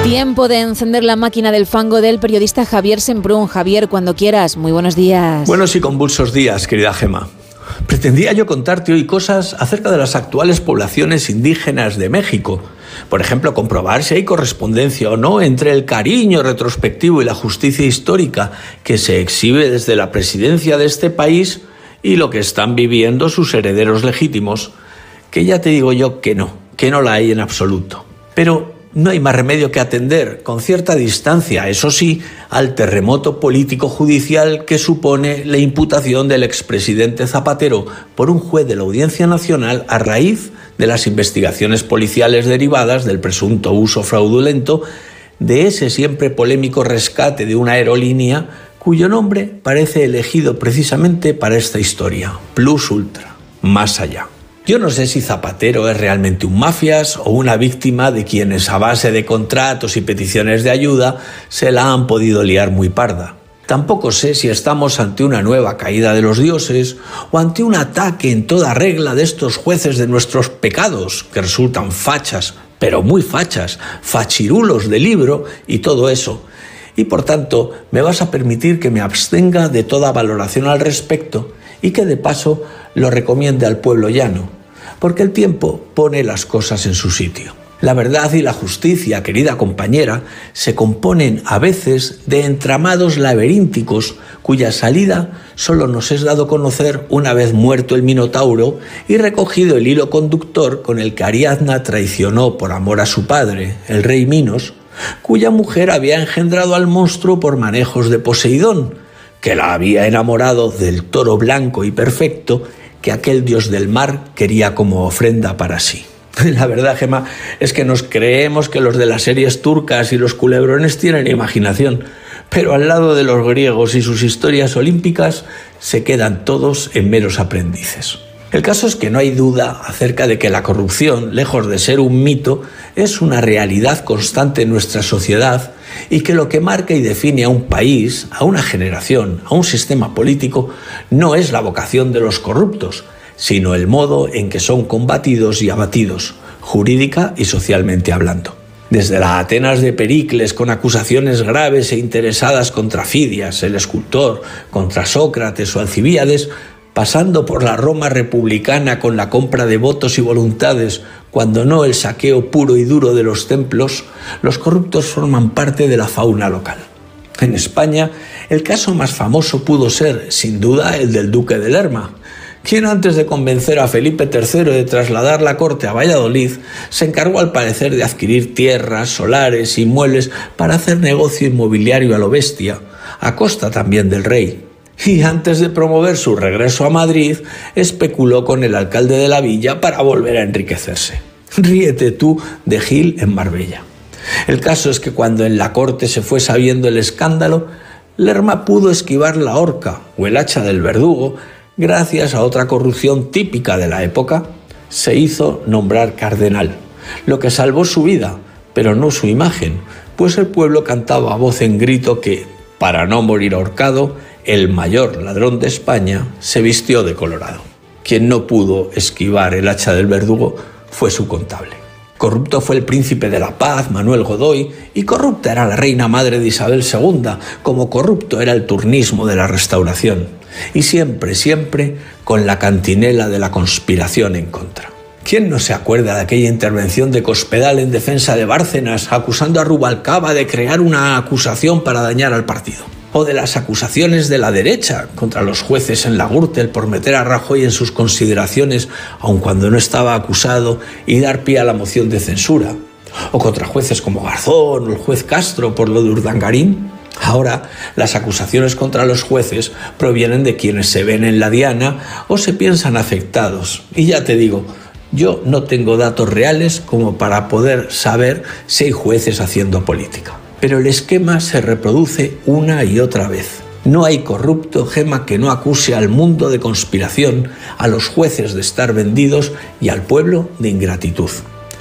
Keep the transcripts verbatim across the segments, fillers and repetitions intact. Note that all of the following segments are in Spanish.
Tiempo de encender la máquina del fango del periodista Javier Semprún. Javier, cuando quieras, muy buenos días. Buenos y convulsos días, querida Gema. Pretendía yo contarte hoy cosas acerca de las actuales poblaciones indígenas de México. Por ejemplo, comprobar si hay correspondencia o no entre el cariño retrospectivo y la justicia histórica que se exhibe desde la presidencia de este país y lo que están viviendo sus herederos legítimos, que ya te digo yo que no, que no la hay en absoluto. Pero no hay más remedio que atender, con cierta distancia, eso sí, al terremoto político-judicial que supone la imputación del expresidente Zapatero por un juez de la Audiencia Nacional a raíz de las investigaciones policiales derivadas del presunto uso fraudulento de ese siempre polémico rescate de una aerolínea cuyo nombre parece elegido precisamente para esta historia, Plus Ultra, más allá. Yo no sé si Zapatero es realmente un mafias o una víctima de quienes a base de contratos y peticiones de ayuda se la han podido liar muy parda. Tampoco sé si estamos ante una nueva caída de los dioses o ante un ataque en toda regla de estos jueces de nuestros pecados, que resultan fachas, pero muy fachas, fachirulos de libro y todo eso. Y por tanto, me vas a permitir que me abstenga de toda valoración al respecto y que de paso lo recomiende al pueblo llano, porque el tiempo pone las cosas en su sitio. La verdad y la justicia, querida compañera, se componen a veces de entramados laberínticos cuya salida solo nos es dado conocer una vez muerto el Minotauro y recogido el hilo conductor con el que Ariadna traicionó por amor a su padre, el rey Minos, cuya mujer había engendrado al monstruo por manejos de Poseidón, que la había enamorado del toro blanco y perfecto que aquel dios del mar quería como ofrenda para sí. La verdad, Gema, es que nos creemos que los de las series turcas y los culebrones tienen imaginación, pero al lado de los griegos y sus historias olímpicas se quedan todos en meros aprendices. El caso es que no hay duda acerca de que la corrupción, lejos de ser un mito, es una realidad constante en nuestra sociedad y que lo que marca y define a un país, a una generación, a un sistema político, no es la vocación de los corruptos, sino el modo en que son combatidos y abatidos, jurídica y socialmente hablando. Desde la Atenas de Pericles, con acusaciones graves e interesadas contra Fidias, el escultor, contra Sócrates o Alcibíades, pasando por la Roma republicana con la compra de votos y voluntades, cuando no el saqueo puro y duro de los templos, los corruptos forman parte de la fauna local. En España, el caso más famoso pudo ser, sin duda, el del duque de Lerma, quien antes de convencer a Felipe tercero de trasladar la corte a Valladolid, se encargó al parecer de adquirir tierras, solares y muebles para hacer negocio inmobiliario a lo bestia, a costa también del rey. Y antes de promover su regreso a Madrid, especuló con el alcalde de la villa para volver a enriquecerse. Ríete tú de Gil en Marbella. El caso es que cuando en la corte se fue sabiendo el escándalo, Lerma pudo esquivar la horca o el hacha del verdugo gracias a otra corrupción típica de la época. Se hizo nombrar cardenal, lo que salvó su vida, pero no su imagen, pues el pueblo cantaba a voz en grito que, para no morir ahorcado, el mayor ladrón de España se vistió de colorado. Quien no pudo esquivar el hacha del verdugo fue su contable. Corrupto fue el príncipe de la paz, Manuel Godoy, y corrupta era la reina madre de Isabel segunda, como corrupto era el turnismo de la Restauración. Y siempre, siempre, con la cantinela de la conspiración en contra. ¿Quién no se acuerda de aquella intervención de Cospedal en defensa de Bárcenas, acusando a Rubalcaba de crear una acusación para dañar al partido? O de las acusaciones de la derecha contra los jueces en la Gürtel por meter a Rajoy en sus consideraciones, aun cuando no estaba acusado, y dar pie a la moción de censura. O contra jueces como Garzón o el juez Castro por lo de Urdangarín. Ahora, las acusaciones contra los jueces provienen de quienes se ven en la diana o se piensan afectados. Y ya te digo, yo no tengo datos reales como para poder saber si hay jueces haciendo política. Pero el esquema se reproduce una y otra vez. No hay corrupto, Gema, que no acuse al mundo de conspiración, a los jueces de estar vendidos y al pueblo de ingratitud.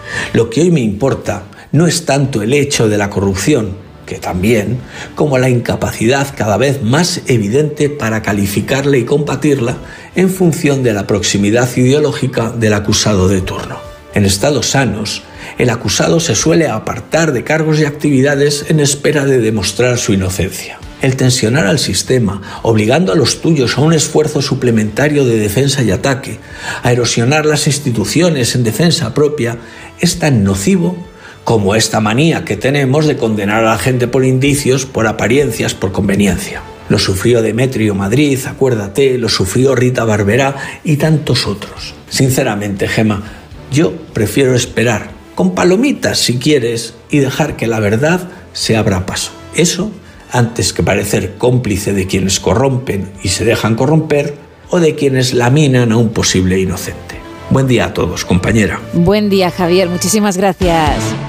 Lo que hoy me importa no es tanto el hecho de la corrupción, que también, como la incapacidad cada vez más evidente para calificarla y combatirla en función de la proximidad ideológica del acusado de turno. En estados sanos, el acusado se suele apartar de cargos y actividades en espera de demostrar su inocencia. El tensionar al sistema, obligando a los tuyos a un esfuerzo suplementario de defensa y ataque, a erosionar las instituciones en defensa propia, es tan nocivo como esta manía que tenemos de condenar a la gente por indicios, por apariencias, por conveniencia. Lo sufrió Demetrio Madrid, acuérdate, lo sufrió Rita Barberá y tantos otros. Sinceramente, Gema, yo prefiero esperar, con palomitas si quieres, y dejar que la verdad se abra paso. Eso antes que parecer cómplice de quienes corrompen y se dejan corromper o de quienes laminan a un posible inocente. Buen día a todos, compañera. Buen día, Javier. Muchísimas gracias.